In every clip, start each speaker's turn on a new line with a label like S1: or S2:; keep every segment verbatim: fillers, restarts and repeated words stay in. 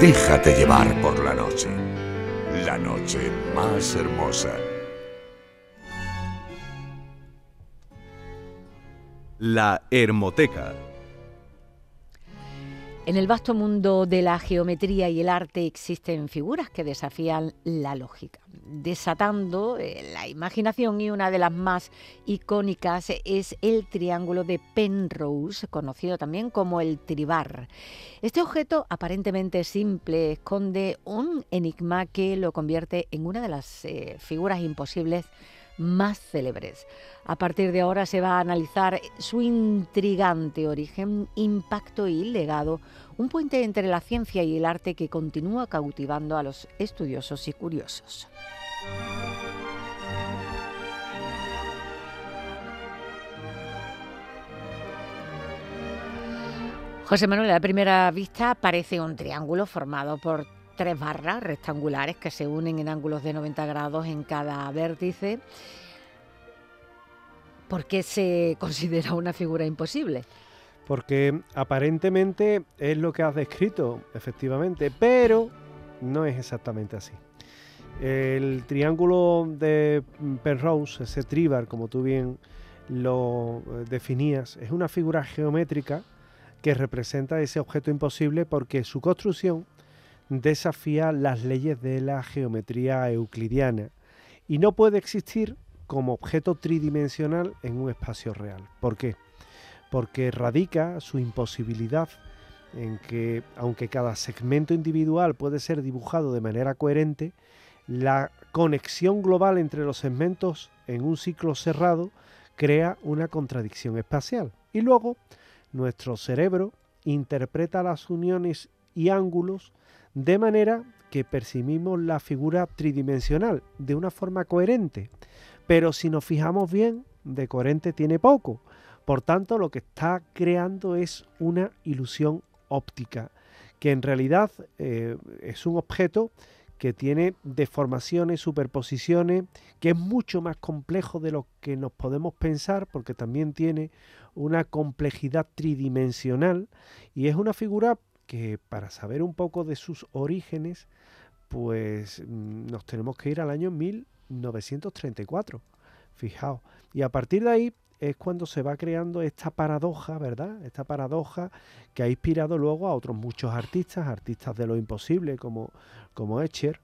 S1: Déjate llevar por la noche. La noche más hermosa.
S2: La Hermoteca.
S3: En el vasto mundo de la geometría y el arte existen figuras que desafían la lógica, desatando eh, la imaginación, y una de las más icónicas es el triángulo de Penrose, conocido también como el tribar. Este objeto aparentemente simple esconde un enigma que lo convierte en una de las eh, figuras imposibles más célebres. A partir de ahora se va a analizar su intrigante origen, impacto y legado, un puente entre la ciencia y el arte que continúa cautivando a los estudiosos y curiosos. José Manuel, a primera vista parece un triángulo formado por tres barras rectangulares que se unen en ángulos de noventa grados en cada vértice. ¿Por qué se considera una figura imposible?
S4: Porque aparentemente es lo que has descrito, efectivamente, pero no es exactamente así. El triángulo de Penrose, ese tribar, como tú bien lo definías, es una figura geométrica que representa ese objeto imposible porque su construcción desafía las leyes de la geometría euclidiana y no puede existir como objeto tridimensional en un espacio real. ¿Por qué? Porque radica su imposibilidad en que, aunque cada segmento individual puede ser dibujado de manera coherente, la conexión global entre los segmentos en un ciclo cerrado crea una contradicción espacial. Y luego, nuestro cerebro interpreta las uniones y ángulos de manera que percibimos la figura tridimensional de una forma coherente. Pero si nos fijamos bien, de coherente tiene poco. Por tanto, lo que está creando es una ilusión óptica, que en realidad eh, es un objeto que tiene deformaciones, superposiciones, que es mucho más complejo de lo que nos podemos pensar, porque también tiene una complejidad tridimensional, y es una figura que, para saber un poco de sus orígenes, pues nos tenemos que ir al año mil novecientos treinta y cuatro, fijaos, y a partir de ahí es cuando se va creando esta paradoja, ¿verdad? Esta paradoja que ha inspirado luego a otros muchos artistas, artistas de lo imposible como, como Escher,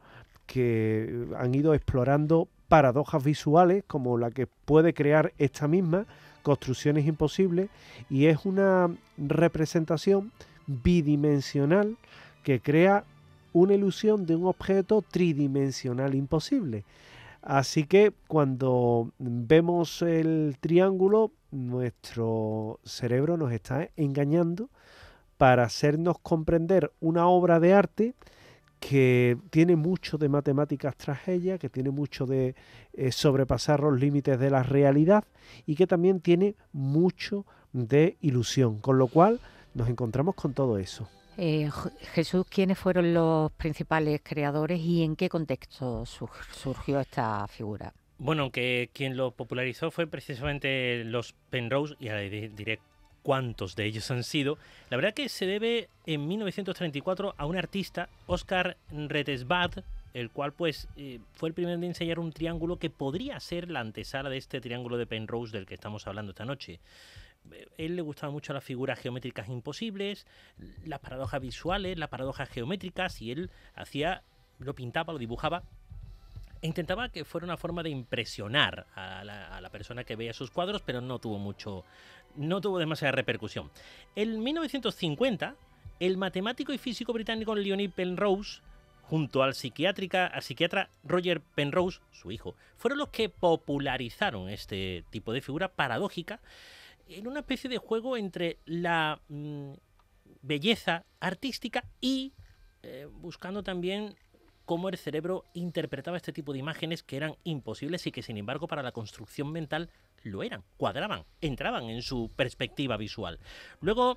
S4: que han ido explorando paradojas visuales como la que puede crear esta misma, construcciones imposibles, y es una representación bidimensional que crea una ilusión de un objeto tridimensional imposible. Así que cuando vemos el triángulo, nuestro cerebro nos está engañando para hacernos comprender una obra de arte que tiene mucho de matemáticas tras ella, que tiene mucho de eh, sobrepasar los límites de la realidad y que también tiene mucho de ilusión, con lo cual nos encontramos con todo eso.
S3: Eh, Jesús, ¿quiénes fueron los principales creadores y en qué contexto sur- surgió esta figura?
S5: Bueno, aunque quien lo popularizó fue precisamente los Penrose, y ahora diré cuántos de ellos han sido. La verdad que se debe en mil novecientos treinta y cuatro a un artista, Oscar Rentesbad, el cual pues eh, fue el primero en enseñar un triángulo que podría ser la antesala de este triángulo de Penrose del que estamos hablando esta noche. Él le gustaban mucho las figuras geométricas imposibles, las paradojas visuales, las paradojas geométricas, y él hacía, lo pintaba, lo dibujaba e intentaba que fuera una forma de impresionar a la, a la persona que veía sus cuadros, pero no tuvo mucho, no tuvo demasiada repercusión. En mil novecientos cincuenta, el matemático y físico británico Lionel Penrose, junto al, psiquiátrica, al psiquiatra Roger Penrose, su hijo, fueron los que popularizaron este tipo de figura paradójica en una especie de juego entre la mmm, belleza artística y eh, buscando también cómo el cerebro interpretaba este tipo de imágenes que eran imposibles y que, sin embargo, para la construcción mental lo eran, cuadraban, entraban en su perspectiva visual. Luego,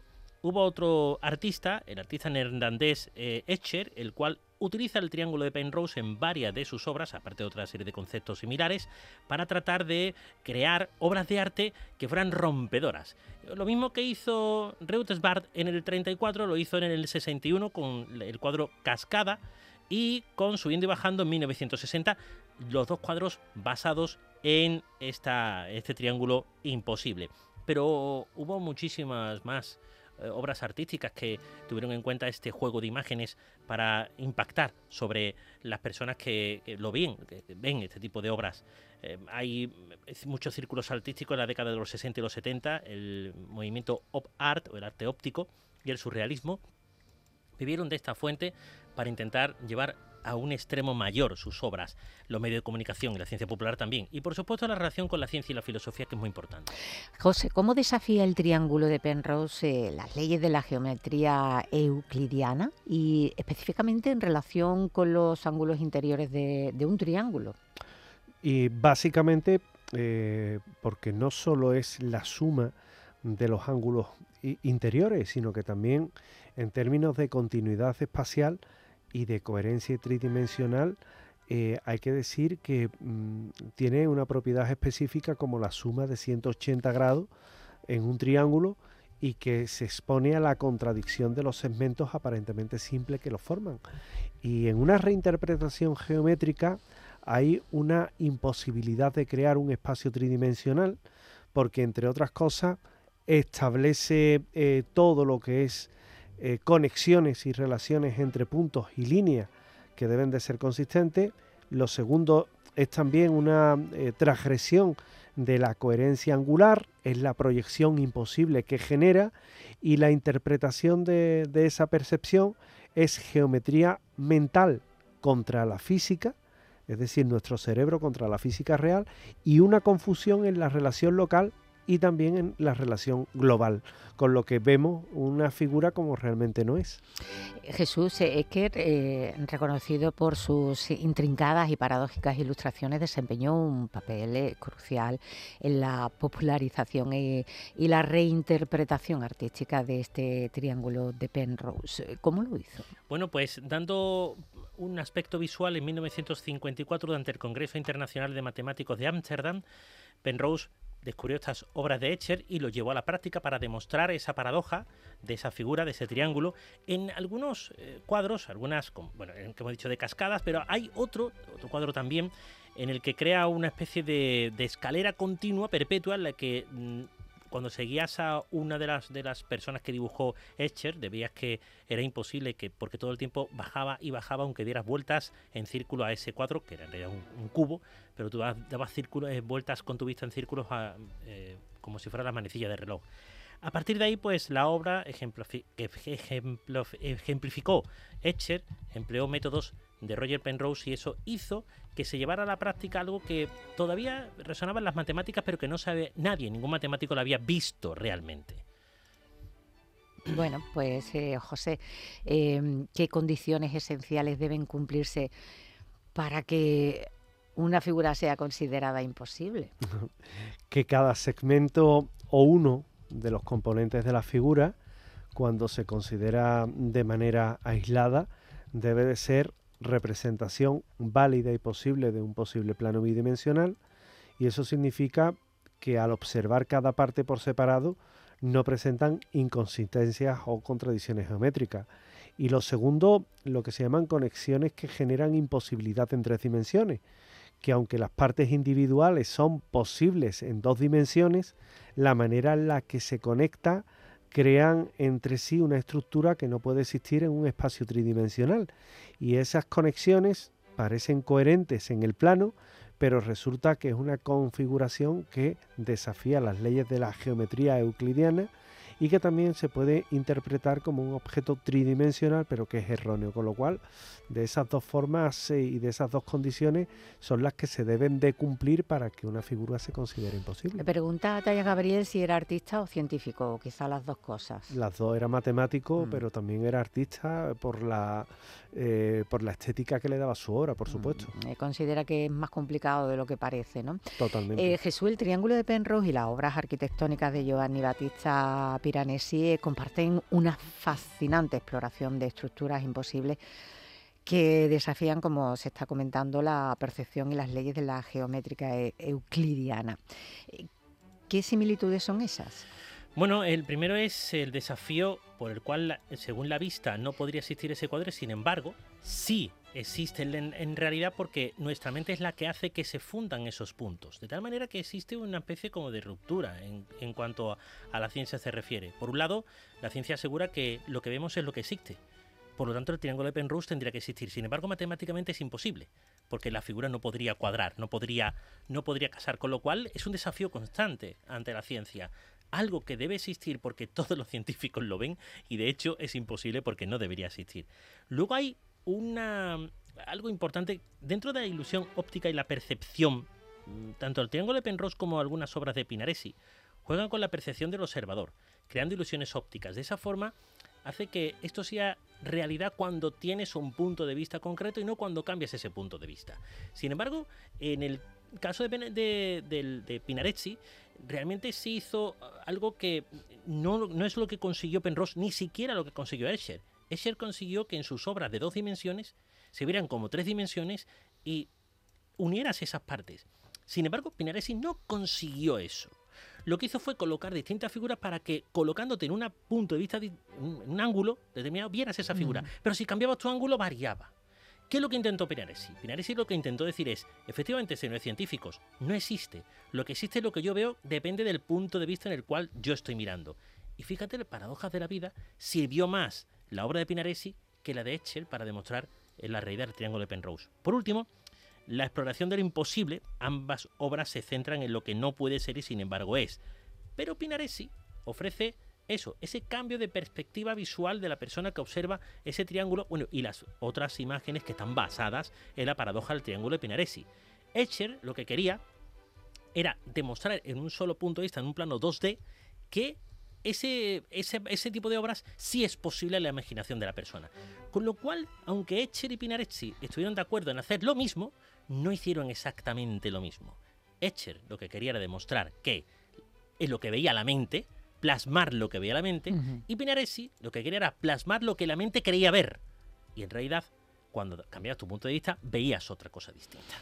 S5: hubo otro artista, el artista neerlandés eh, Escher, el cual utiliza el triángulo de Penrose en varias de sus obras, aparte de otra serie de conceptos similares, para tratar de crear obras de arte que fueran rompedoras. Lo mismo que hizo Reuterswärd en el treinta y cuatro, lo hizo en el sesenta y uno con el cuadro Cascada, y con Subiendo y Bajando en mil novecientos sesenta, los dos cuadros basados en esta, este triángulo imposible. Pero hubo muchísimas más eh, obras artísticas que tuvieron en cuenta este juego de imágenes para impactar sobre las personas que, que lo ven, que ven este tipo de obras. Eh, hay muchos círculos artísticos en la década de los sesenta y los setenta, el movimiento op art o el arte óptico y el surrealismo vivieron de esta fuente para intentar llevar a un extremo mayor sus obras, los medios de comunicación y la ciencia popular también, y por supuesto la relación con la ciencia y la filosofía, que es muy importante.
S3: José, ¿cómo desafía el triángulo de Penrose eh, las leyes de la geometría euclidiana y específicamente en relación con los ángulos interiores de, de un triángulo?
S4: Y básicamente eh, porque no solo es la suma de los ángulos interiores, sino que también en términos de continuidad espacial y de coherencia tridimensional, eh, hay que decir que mmm, tiene una propiedad específica como la suma de ciento ochenta grados en un triángulo y que se expone a la contradicción de los segmentos aparentemente simples que lo forman. Y en una reinterpretación geométrica hay una imposibilidad de crear un espacio tridimensional porque, entre otras cosas, establece eh, todo lo que es eh, conexiones y relaciones entre puntos y líneas que deben de ser consistentes. Lo segundo es también una eh, transgresión de la coherencia angular, es la proyección imposible que genera, y la interpretación de, de esa percepción es geometría mental contra la física, es decir, nuestro cerebro contra la física real, y una confusión en la relación local y también en la relación global, con lo que vemos una figura como realmente no es.
S3: Jesús Ecker, eh, reconocido por sus intrincadas y paradójicas ilustraciones, desempeñó un papel eh, crucial en la popularización y, y la reinterpretación artística de este triángulo de Penrose. ¿Cómo lo hizo?
S5: Bueno, pues dando un aspecto visual en mil novecientos cincuenta y cuatro durante el Congreso Internacional de Matemáticos de Ámsterdam, Penrose descubrió estas obras de Escher y lo llevó a la práctica para demostrar esa paradoja de esa figura, de ese triángulo, en algunos eh, cuadros, algunas, como, bueno, que hemos dicho de cascadas, pero hay otro, otro cuadro también en el que crea una especie de, de escalera continua, perpetua, en la que mmm, cuando seguías a una de las, de las personas que dibujó Escher, veías que era imposible, que porque todo el tiempo bajaba y bajaba, aunque dieras vueltas en círculo a ese cuadro, que era en realidad un, un cubo, pero tú dabas círculos, eh, vueltas con tu vista en círculos a, eh, como si fuera la manecilla de reloj. A partir de ahí, pues la obra ejemplifi- ejemplof- ejemplificó Escher, empleó métodos de Roger Penrose, y eso hizo que se llevara a la práctica algo que todavía resonaba en las matemáticas, pero que no sabe nadie, ningún matemático lo había visto realmente.
S3: Bueno, pues eh, José, eh, ¿qué condiciones esenciales deben cumplirse para que una figura sea considerada imposible?
S4: Que cada segmento o uno de los componentes de la figura, cuando se considera de manera aislada, debe de ser representación válida y posible de un posible plano bidimensional, y eso significa que al observar cada parte por separado no presentan inconsistencias o contradicciones geométricas. Y lo segundo, lo que se llaman conexiones que generan imposibilidad en tres dimensiones, que aunque las partes individuales son posibles en dos dimensiones, la manera en la que se conecta crean entre sí una estructura que no puede existir en un espacio tridimensional, y esas conexiones parecen coherentes en el plano, pero resulta que es una configuración que desafía las leyes de la geometría euclidiana y que también se puede interpretar como un objeto tridimensional, pero que es erróneo, con lo cual de esas dos formas eh, y de esas dos condiciones son las que se deben de cumplir para que una figura se considere imposible.
S3: Le pregunta a Taya Gabriel si era artista o científico, o quizá las dos cosas.
S4: Las dos, era matemático,
S3: Mm.
S4: pero también era artista por la eh, por la estética que le daba su obra, por supuesto.
S3: Mm, eh, considera que es más complicado de lo que parece, ¿no?
S4: Totalmente.
S3: Eh, Jesús, el triángulo de Penrose y las obras arquitectónicas de Giovanni Battista Pirandello Piranesi comparten una fascinante exploración de estructuras imposibles que desafían, como se está comentando, la percepción y las leyes de la geométrica euclidiana. ¿Qué similitudes son esas?
S5: Bueno, el primero es el desafío por el cual, según la vista, no podría existir ese cuadro, sin embargo, sí existe en, en realidad, porque nuestra mente es la que hace que se fundan esos puntos, de tal manera que existe una especie como de ruptura en, en cuanto a, a la ciencia se refiere. Por un lado, la ciencia asegura que lo que vemos es lo que existe. Por lo tanto, el triángulo de Penrose tendría que existir. Sin embargo, matemáticamente es imposible, porque la figura no podría cuadrar, no podría, no podría casar, con lo cual es un desafío constante ante la ciencia. Algo que debe existir porque todos los científicos lo ven, y de hecho es imposible porque no debería existir. Luego hay una algo importante dentro de la ilusión óptica y la percepción. Tanto el triángulo de Penrose como algunas obras de Pinaresi juegan con la percepción del observador, creando ilusiones ópticas. De esa forma hace que esto sea realidad cuando tienes un punto de vista concreto y no cuando cambias ese punto de vista. Sin embargo, en el caso de, de, de, de Pinaresi, realmente se hizo algo que no, no es lo que consiguió Penrose, ni siquiera lo que consiguió Escher. Escher consiguió que en sus obras de dos dimensiones se vieran como tres dimensiones y unieras esas partes. Sin embargo, Pinaresi no consiguió eso. Lo que hizo fue colocar distintas figuras para que, colocándote en un punto de vista, en un ángulo determinado, vieras esa figura. Mm. Pero si cambiabas tu ángulo, variaba. ¿Qué es lo que intentó Pinaresi? Pinaresi lo que intentó decir es, efectivamente, si no es científicos, no existe. Lo que existe es lo que yo veo, depende del punto de vista en el cual yo estoy mirando. Y fíjate, las paradojas de la vida, sirvió más la obra de Pinaresi que la de Escher para demostrar la realidad del triángulo de Penrose. Por último, la exploración de lo imposible, ambas obras se centran en lo que no puede ser y sin embargo es. Pero Pinaresi ofrece eso, ese cambio de perspectiva visual de la persona que observa ese triángulo, bueno, y las otras imágenes que están basadas en la paradoja del triángulo de Pinaresi. Escher lo que quería era demostrar en un solo punto de vista, en un plano dos D, que ese, ese, ese tipo de obras sí es posible en la imaginación de la persona. Con lo cual, aunque Escher y Pinaresi estuvieron de acuerdo en hacer lo mismo, no hicieron exactamente lo mismo. Escher lo que quería era demostrar que es lo que veía la mente, plasmar lo que veía la mente, uh-huh. y Pinaresi lo que quería era plasmar lo que la mente creía ver. Y en realidad, cuando cambiabas tu punto de vista, veías otra cosa distinta.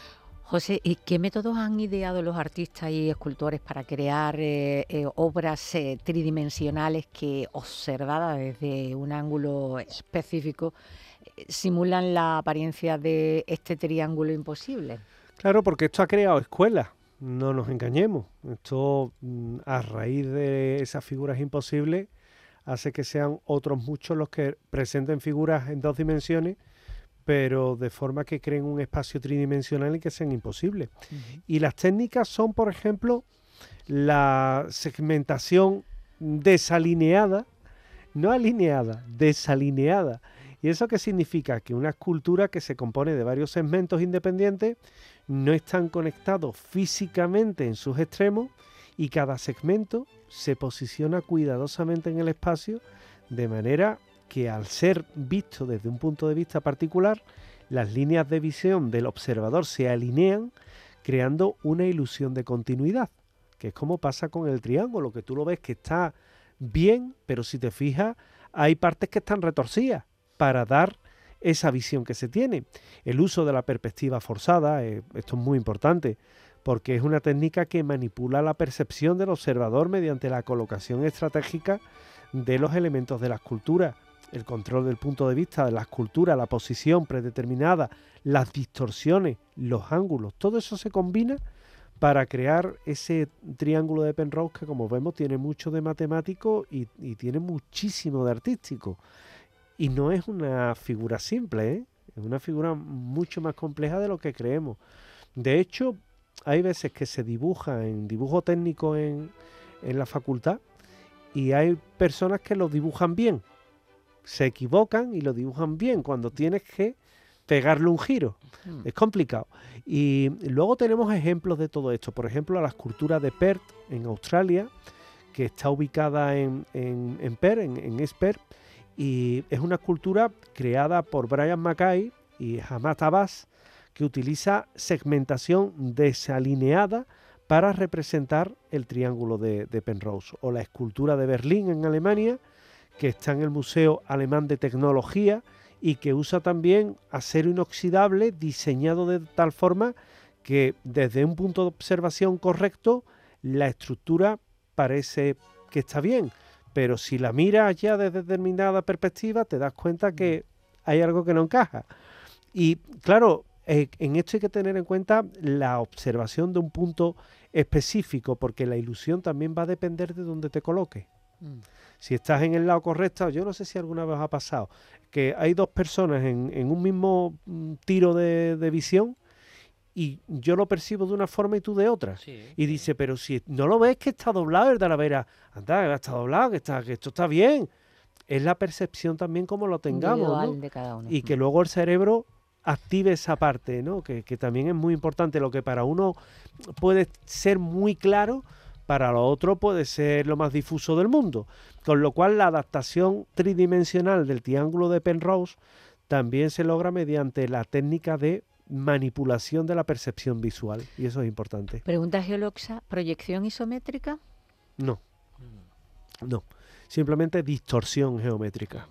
S3: José, ¿y qué métodos han ideado los artistas y escultores para crear eh, eh, obras eh, tridimensionales que, observadas desde un ángulo específico, eh, simulan la apariencia de este triángulo imposible?
S4: Claro, porque esto ha creado escuelas, no nos engañemos. Esto, a raíz de esas figuras imposibles, hace que sean otros muchos los que presenten figuras en dos dimensiones, pero de forma que creen un espacio tridimensional y que sean imposibles. Uh-huh. Y las técnicas son, por ejemplo, la segmentación desalineada, no alineada, desalineada. ¿Y eso qué significa? Que una escultura que se compone de varios segmentos independientes no están conectados físicamente en sus extremos y cada segmento se posiciona cuidadosamente en el espacio de manera que al ser visto desde un punto de vista particular, las líneas de visión del observador se alinean creando una ilusión de continuidad, que es como pasa con el triángulo, que tú lo ves que está bien, pero si te fijas hay partes que están retorcidas para dar esa visión que se tiene. El uso de la perspectiva forzada, eh, esto es muy importante, porque es una técnica que manipula la percepción del observador mediante la colocación estratégica de los elementos de la escultura, el control del punto de vista de la escultura, la posición predeterminada, las distorsiones, los ángulos, todo eso se combina para crear ese triángulo de Penrose que, como vemos, tiene mucho de matemático y, y tiene muchísimo de artístico. Y no es una figura simple, ¿eh? Es una figura mucho más compleja de lo que creemos. De hecho, hay veces que se dibuja en dibujo técnico en, en la facultad y hay personas que lo dibujan bien. Se equivocan y lo dibujan bien cuando tienes que pegarle un giro. Mm. Es complicado. Y luego tenemos ejemplos de todo esto. Por ejemplo, la escultura de Perth en Australia, que está ubicada en, en, en Perth, en, en East Perth, y es una escultura creada por Brian Mackay y Hamad Abbas, que utiliza segmentación desalineada para representar el triángulo de, de Penrose, o la escultura de Berlín en Alemania, que está en el Museo Alemán de Tecnología y que usa también acero inoxidable diseñado de tal forma que desde un punto de observación correcto la estructura parece que está bien, pero si la miras ya desde determinada perspectiva te das cuenta que hay algo que no encaja. Y claro, eh, en esto hay que tener en cuenta la observación de un punto específico, porque la ilusión también va a depender de dónde te coloques. Mm. Si estás en el lado correcto, yo no sé si alguna vez ha pasado, que hay dos personas en, en un mismo mm, tiro de, de visión, y yo lo percibo de una forma y tú de otra. Sí, y dice, sí. Pero si no lo ves que está doblado el Talavera, anda, está doblado, que, está, que esto está bien. Es la percepción también como lo tengamos, ¿no? De cada uno. Y que luego el cerebro active esa parte, ¿no? Que, que también es muy importante. Lo que para uno puede ser muy claro, para lo otro puede ser lo más difuso del mundo. Con lo cual la adaptación tridimensional del triángulo de Penrose también se logra mediante la técnica de manipulación de la percepción visual, y eso es importante.
S3: Pregunta Geoloxa, ¿proyección isométrica?
S4: No, no, simplemente distorsión geométrica.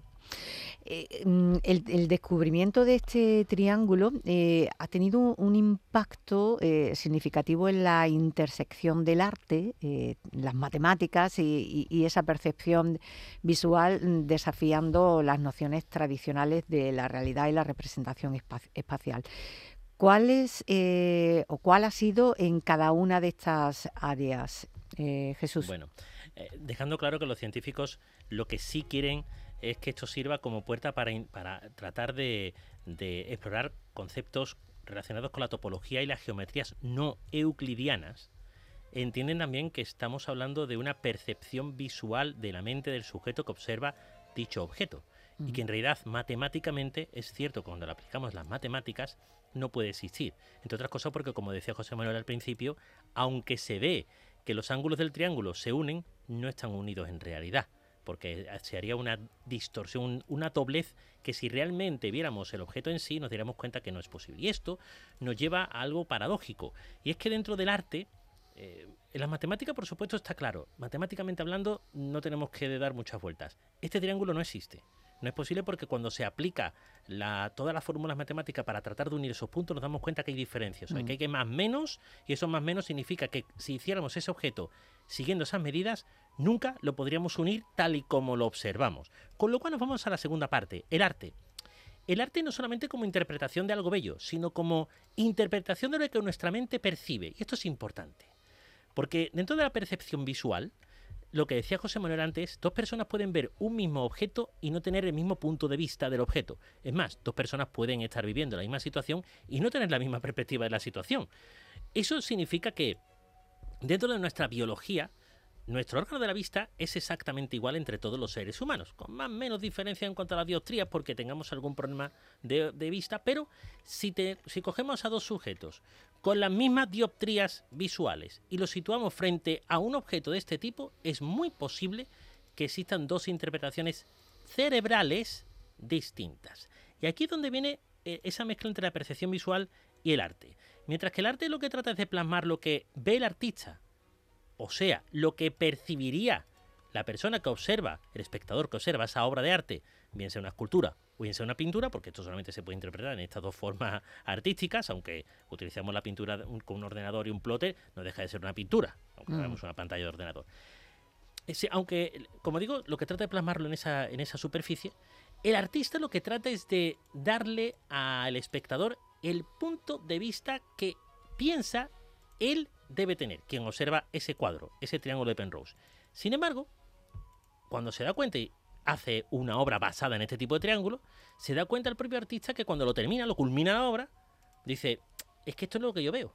S3: Eh, el, el descubrimiento de este triángulo eh, ha tenido un impacto eh, significativo en la intersección del arte, eh, las matemáticas y, y, y esa percepción visual, desafiando las nociones tradicionales de la realidad y la representación espa- espacial. ¿Cuál es eh, o cuál ha sido en cada una de estas áreas, eh, Jesús?
S5: Bueno, eh, dejando claro que los científicos lo que sí quieren es que esto sirva como puerta para, in, para tratar de, de explorar conceptos relacionados con la topología y las geometrías no euclidianas. Entienden también que estamos hablando de una percepción visual de la mente del sujeto que observa dicho objeto, uh-huh. y que en realidad matemáticamente es cierto que cuando le aplicamos las matemáticas no puede existir. Entre otras cosas porque, como decía José Manuel al principio, aunque se ve que los ángulos del triángulo se unen, no están unidos en realidad, porque se haría una distorsión, una doblez que si realmente viéramos el objeto en sí nos daríamos cuenta que no es posible. Y esto nos lleva a algo paradójico, y es que dentro del arte, eh, en la matemática por supuesto está claro, matemáticamente hablando no tenemos que dar muchas vueltas. Este triángulo no existe. No es posible porque cuando se aplica la, todas las fórmulas matemáticas para tratar de unir esos puntos nos damos cuenta que hay diferencias. O sea, mm. que hay que más menos, y eso más menos significa que si hiciéramos ese objeto siguiendo esas medidas, nunca lo podríamos unir tal y como lo observamos. Con lo cual nos vamos a la segunda parte, el arte. El arte no solamente como interpretación de algo bello, sino como interpretación de lo que nuestra mente percibe. Y esto es importante, porque dentro de la percepción visual, lo que decía José Manuel antes, dos personas pueden ver un mismo objeto y no tener el mismo punto de vista del objeto. Es más, dos personas pueden estar viviendo la misma situación y no tener la misma perspectiva de la situación. Eso significa que dentro de nuestra biología, nuestro órgano de la vista es exactamente igual entre todos los seres humanos, con más o menos diferencia en cuanto a las dioptrías porque tengamos algún problema de, de vista, pero si, te, si cogemos a dos sujetos con las mismas dioptrías visuales y los situamos frente a un objeto de este tipo, es muy posible que existan dos interpretaciones cerebrales distintas. Y aquí es donde viene eh, esa mezcla entre la percepción visual y el arte. Mientras que el arte lo que trata es de plasmar lo que ve el artista, o sea, lo que percibiría la persona que observa, el espectador que observa esa obra de arte, bien sea una escultura o bien sea una pintura, porque esto solamente se puede interpretar en estas dos formas artísticas, aunque utilicemos la pintura con un ordenador y un plotter, no deja de ser una pintura, aunque veamos mm. una pantalla de ordenador. Ese, aunque, como digo, lo que trata de plasmarlo en esa, en esa superficie, el artista lo que trata es de darle al espectador el punto de vista que piensa él debe tener, quien observa ese cuadro, ese triángulo de Penrose. Sin embargo, cuando se da cuenta y hace una obra basada en este tipo de triángulo, se da cuenta el propio artista que cuando lo termina, lo culmina la obra, dice, es que esto es lo que yo veo,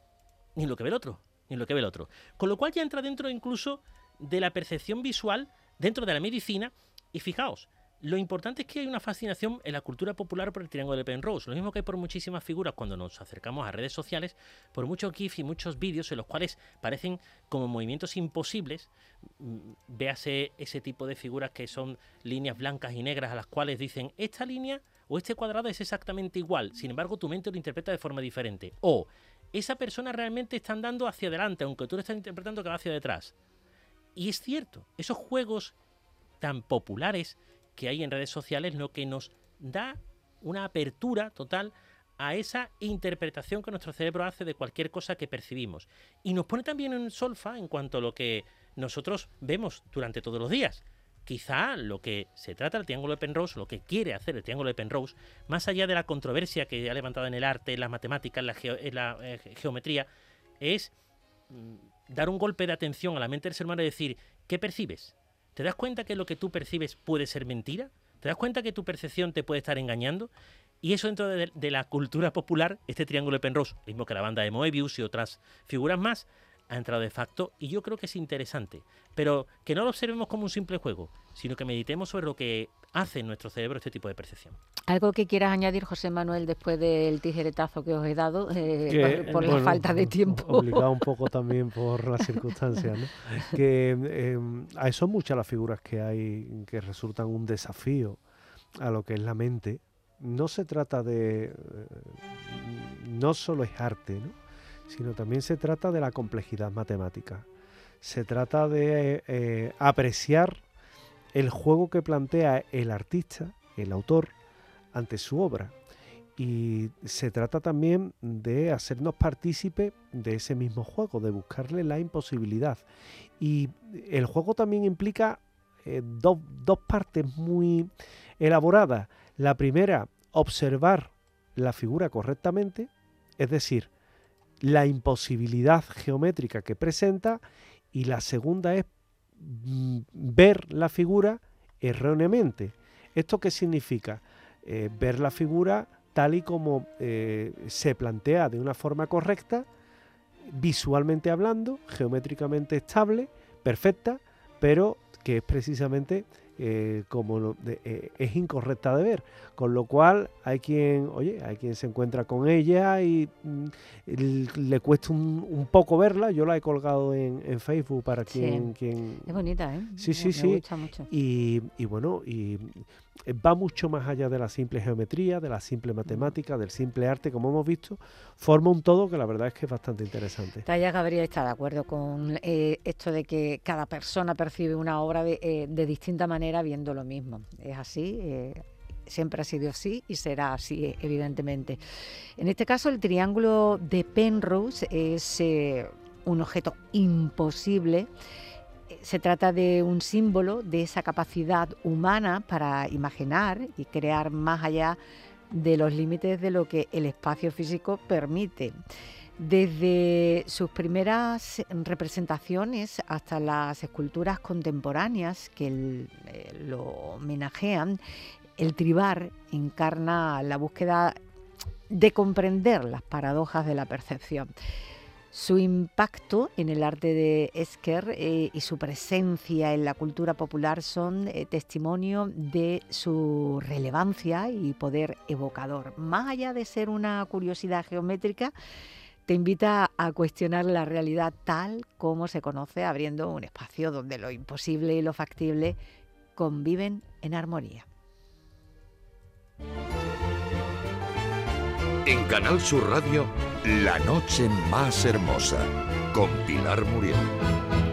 S5: ni lo que ve el otro, ni lo que ve el otro. Con lo cual ya entra dentro incluso de la percepción visual, dentro de la medicina, y fijaos, lo importante es que hay una fascinación en la cultura popular por el triángulo de Penrose, lo mismo que hay por muchísimas figuras cuando nos acercamos a redes sociales, por muchos GIFs y muchos vídeos en los cuales parecen como movimientos imposibles. Véase ese tipo de figuras que son líneas blancas y negras a las cuales dicen, esta línea o este cuadrado es exactamente igual, sin embargo tu mente lo interpreta de forma diferente. O esa persona realmente está andando hacia adelante, aunque tú lo estás interpretando que va hacia detrás. Y es cierto, esos juegos tan populares que hay en redes sociales, lo que nos da una apertura total a esa interpretación que nuestro cerebro hace de cualquier cosa que percibimos. Y nos pone también en solfa en cuanto a lo que nosotros vemos durante todos los días. Quizá lo que se trata del triángulo de Penrose, lo que quiere hacer el triángulo de Penrose, más allá de la controversia que ha levantado en el arte, en las matemáticas, en la, geo, en la eh, geometría, es mm, dar un golpe de atención a la mente del ser humano y decir, ¿qué percibes? ¿Te das cuenta que lo que tú percibes puede ser mentira? ¿Te das cuenta que tu percepción te puede estar engañando? Y eso dentro de, de la cultura popular, este triángulo de Penrose, mismo que la banda de Moebius y otras figuras más, ha entrado de facto y yo creo que es interesante. Pero que no lo observemos como un simple juego, sino que meditemos sobre lo que hace en nuestro cerebro este tipo de percepción.
S3: ¿Algo que quieras añadir, José Manuel, después del tijeretazo que os he dado eh,
S4: que,
S3: por, por
S4: bueno,
S3: la falta de tiempo?
S4: Obligado un poco también por las circunstancias, ¿no? Que eh, son muchas las figuras que hay que resultan un desafío a lo que es la mente. No se trata de... Eh, no solo es arte, ¿no?, sino también se trata de la complejidad matemática. Se trata de eh, apreciar el juego que plantea el artista, el autor, ante su obra. Y se trata también de hacernos partícipes de ese mismo juego, de buscarle la imposibilidad. Y el juego también implica eh, dos, dos partes muy elaboradas. La primera, observar la figura correctamente, es decir, la imposibilidad geométrica que presenta, y la segunda es mm, ver la figura erróneamente. ¿Esto qué significa? Eh, ver la figura tal y como eh, se plantea de una forma correcta, visualmente hablando, geométricamente estable, perfecta, pero que es precisamente eh, como lo de, eh, es incorrecta de ver, con lo cual hay quien, oye, hay quien se encuentra con ella y mm, le cuesta un, un poco verla. Yo la he colgado en, en Facebook para quien,
S3: Sí.
S4: quien...
S3: Es bonita, ¿eh?
S4: Sí, sí,
S3: me,
S4: sí.
S3: Me gusta mucho.
S4: Y, y bueno, y va mucho más allá de la simple geometría, de la simple matemática, del simple arte, como hemos visto. Forma un todo que la verdad es que es bastante interesante.
S3: Talla Gabriel está de acuerdo con eh, esto de que cada persona percibe una obra de, eh, de distinta manera viendo lo mismo. Es así, eh, siempre ha sido así y será así, evidentemente. En este caso, el triángulo de Penrose es eh, un objeto imposible. Se trata de un símbolo de esa capacidad humana para imaginar y crear más allá de los límites de lo que el espacio físico permite. Desde sus primeras representaciones hasta las esculturas contemporáneas que el, eh, lo homenajean, el tribar encarna la búsqueda de comprender las paradojas de la percepción. Su impacto en el arte de Esquer eh, y su presencia en la cultura popular son eh, testimonio de su relevancia y poder evocador. Más allá de ser una curiosidad geométrica, te invita a cuestionar la realidad tal como se conoce, abriendo un espacio donde lo imposible y lo factible conviven en armonía.
S1: En Canal Sur Radio, La Noche Más Hermosa, con Pilar Muriel.